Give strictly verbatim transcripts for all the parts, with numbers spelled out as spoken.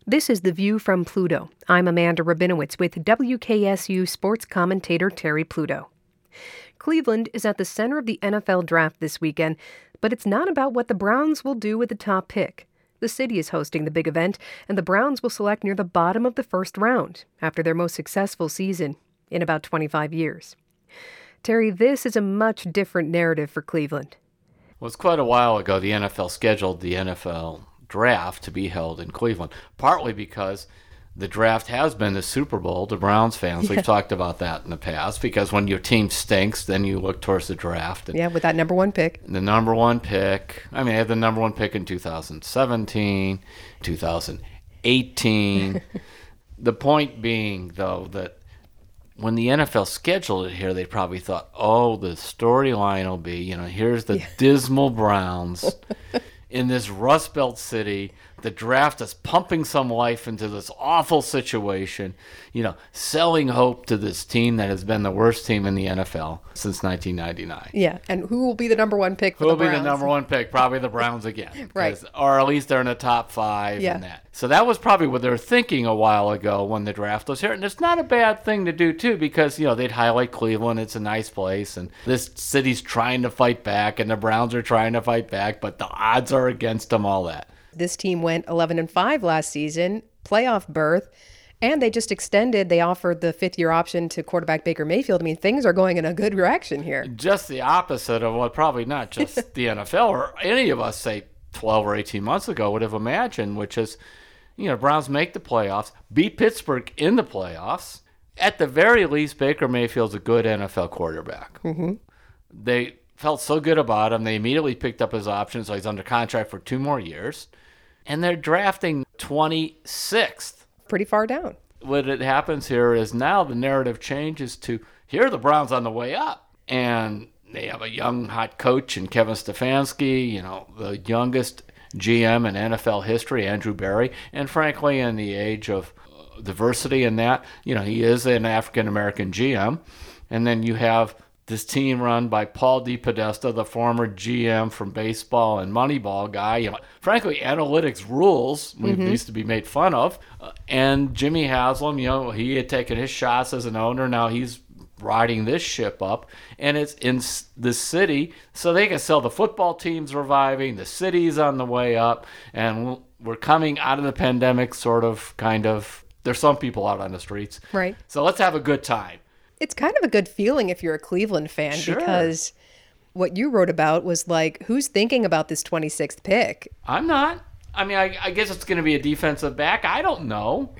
This is The View from Pluto. I'm Amanda Rabinowitz with W K S U sports commentator Terry Pluto. Cleveland is at the center of the N F L draft this weekend, but it's not about what the Browns will do with the top pick. The city is hosting the big event, and the Browns will select near the bottom of the first round after their most successful season in about twenty-five years. Terry, this is a much different narrative for Cleveland. Well, it's quite a while ago the N F L scheduled the N F L draft to be held in Cleveland, partly because the draft has been the Super Bowl to Browns fans. Yeah. We've talked about that in the past, because when your team stinks, then you look towards the draft. And yeah, with that number one pick. The number one pick. I mean, I had the number one pick in two thousand seventeen, two thousand eighteen. The point being, though, that when the N F L scheduled it here, they probably thought, oh, the storyline will be, you know, here's the yeah. dismal Browns in this Rust Belt city. The draft is pumping some life into this awful situation, you know, selling hope to this team that has been the worst team in the N F L since nineteen ninety-nine. Yeah, and who will be the number one pick for who the Browns? Browns? Who will be the number one pick? Probably the Browns again. Right. Or at least they're in the top five yeah. and that. So that was probably what they were thinking a while ago when the draft was here. And it's not a bad thing to do, too, because, you know, they'd highlight Cleveland. It's a nice place. And this city's trying to fight back, and the Browns are trying to fight back, but the odds are against them, all that. This team went eleven and five last season, playoff berth, and they just extended. They offered the fifth-year option to quarterback Baker Mayfield. I mean, things are going in a good direction here. Just the opposite of what probably not just the N F L or any of us, say, twelve or eighteen months ago would have imagined, which is, you know, Browns make the playoffs, beat Pittsburgh in the playoffs. At the very least, Baker Mayfield's a good N F L quarterback. Mm-hmm. They felt so good about him, they immediately picked up his option, so he's under contract for two more years. And they're drafting twenty-sixth. Pretty far down. What happens here is now the narrative changes to, here are the Browns on the way up. And they have a young, hot coach in Kevin Stefanski, you know, the youngest G M in N F L history, Andrew Berry. And frankly, in the age of diversity in that, you know, he is an African-American G M. And then you have this team run by Paul DePodesta, the former G M from baseball and Moneyball guy. You know, frankly, analytics rules. We mm-hmm. used to be made fun of. Uh, and Jimmy Haslam, you know, he had taken his shots as an owner. Now he's riding this ship up. And it's in the city, so they can sell the football team's reviving. The city's on the way up. And we're coming out of the pandemic sort of, kind of. There's some people out on the streets. Right. So let's have a good time. It's kind of a good feeling if you're a Cleveland fan, sure. because what you wrote about was like, who's thinking about this twenty-sixth pick? I'm not. I mean, I, I guess it's going to be a defensive back. I don't know.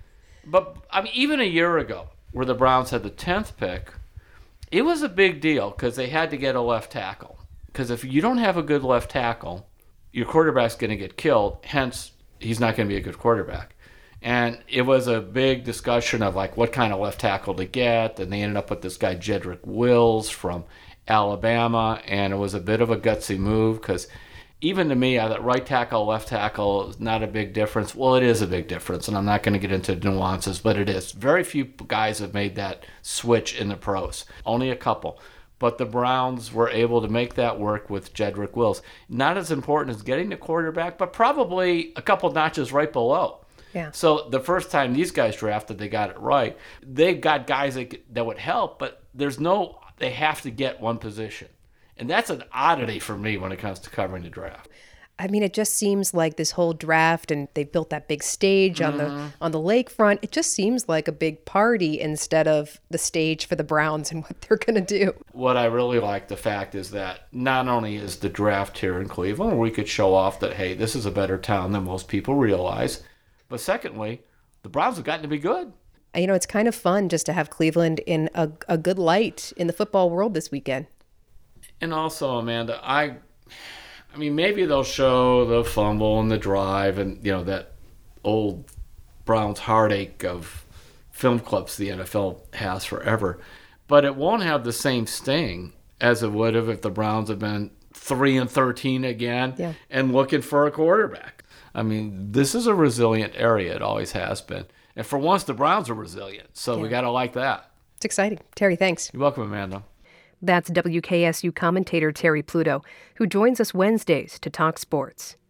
But, I mean, even a year ago, where the Browns had the tenth pick, it was a big deal because they had to get a left tackle. Because if you don't have a good left tackle, your quarterback's going to get killed. Hence, he's not going to be a good quarterback. And it was a big discussion of, like, what kind of left tackle to get. And they ended up with this guy, Jedrick Wills from Alabama. And it was a bit of a gutsy move because even to me, I thought right tackle, left tackle is not a big difference. Well, it is a big difference, and I'm not going to get into nuances, but it is. Very few guys have made that switch in the pros. Only a couple. But the Browns were able to make that work with Jedrick Wills. Not as important as getting the quarterback, but probably a couple notches right below. Yeah. So the first time these guys drafted, they got it right. They got guys that, that would help, but there's no, they have to get one position. And that's an oddity for me when it comes to covering the draft. I mean, it just seems like this whole draft, and they built that big stage on mm-hmm. the on the lakefront. It just seems like a big party instead of the stage for the Browns and what they're going to do. What I really like the fact is that not only is the draft here in Cleveland, where we could show off that, hey, this is a better town than most people realize, but secondly, the Browns have gotten to be good. You know, it's kind of fun just to have Cleveland in a, a good light in the football world this weekend. And also, Amanda, I... I mean, maybe they'll show the fumble and the drive and, you know, that old Browns heartache of film clips the N F L has forever. But it won't have the same sting as it would have if the Browns had been three and thirteen again yeah. and looking for a quarterback. I mean, this is a resilient area. It always has been. And for once, the Browns are resilient. So yeah. we got to like that. It's exciting. Terry, thanks. You're welcome, Amanda. That's W K S U commentator Terry Pluto, who joins us Wednesdays to talk sports.